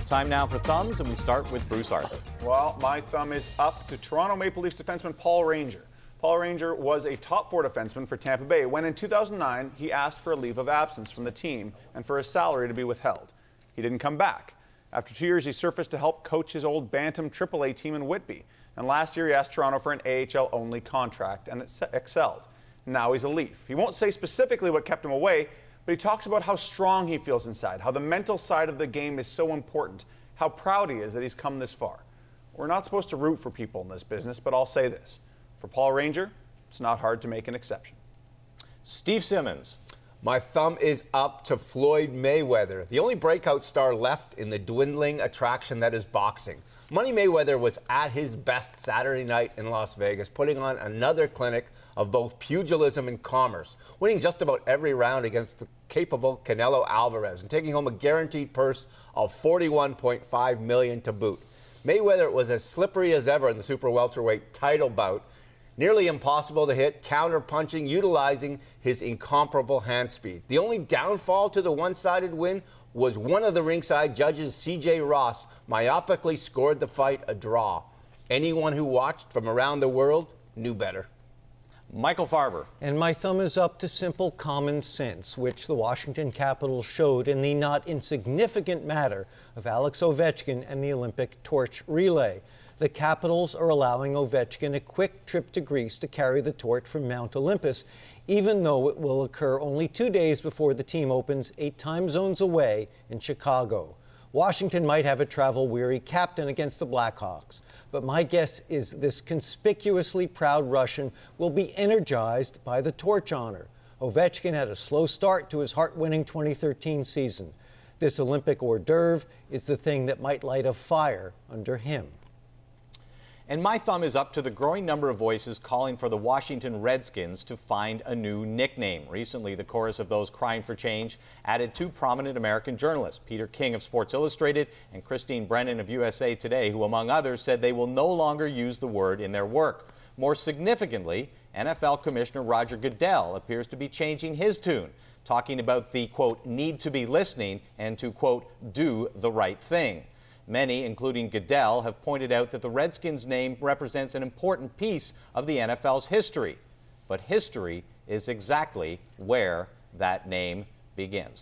Time now for Thumbs, and we start with Bruce Arthur. Well, my thumb is up to Toronto Maple Leafs defenseman Paul Ranger. Paul Ranger was a top four defenseman for Tampa Bay when in 2009 he asked for a leave of absence from the team and for his salary to be withheld. He didn't come back. After 2 years, he surfaced to help coach his old Bantam AAA team in Whitby. And last year he asked Toronto for an AHL-only contract and excelled. Now he's a Leaf. He won't say specifically what kept him away, but he talks about how strong he feels inside, how the mental side of the game is so important, how proud he is that he's come this far. We're not supposed to root for people in this business, but I'll say this. For Paul Ranger, it's not hard to make an exception. Steve Simmons. My thumb is up to Floyd Mayweather, the only breakout star left in the dwindling attraction that is boxing. Money Mayweather was at his best Saturday night in Las Vegas, putting on another clinic of both pugilism and commerce, winning just about every round against the capable Canelo Alvarez and taking home a guaranteed purse of $41.5 million to boot. Mayweather was as slippery as ever in the super welterweight title bout, nearly impossible to hit, counter-punching, utilizing his incomparable hand speed. The only downfall to the one-sided win was one of the ringside judges, C.J. Ross, myopically scored the fight a draw. Anyone who watched from around the world knew better. Michael Farber. And my thumb is up to simple common sense, which the Washington Capitals showed in the not insignificant matter of Alex Ovechkin and the Olympic torch relay. The Capitals are allowing Ovechkin a quick trip to Greece to carry the torch from Mount Olympus, even though it will occur only 2 days before the team opens 8 time zones away in Chicago. Washington might have a travel-weary captain against the Blackhawks, but my guess is this conspicuously proud Russian will be energized by the torch honor. Ovechkin had a slow start to his heart-winning 2013 season. This Olympic hors d'oeuvre is the thing that might light a fire under him. And my thumb is up to the growing number of voices calling for the Washington Redskins to find a new nickname. Recently, the chorus of those crying for change added 2 prominent American journalists, Peter King of Sports Illustrated and Christine Brennan of USA Today, who, among others, said they will no longer use the word in their work. More significantly, NFL Commissioner Roger Goodell appears to be changing his tune, talking about the, quote, need to be listening and to, quote, do the right thing. Many, including Goodell, have pointed out that the Redskins name represents an important piece of the NFL's history. But history is exactly where that name begins.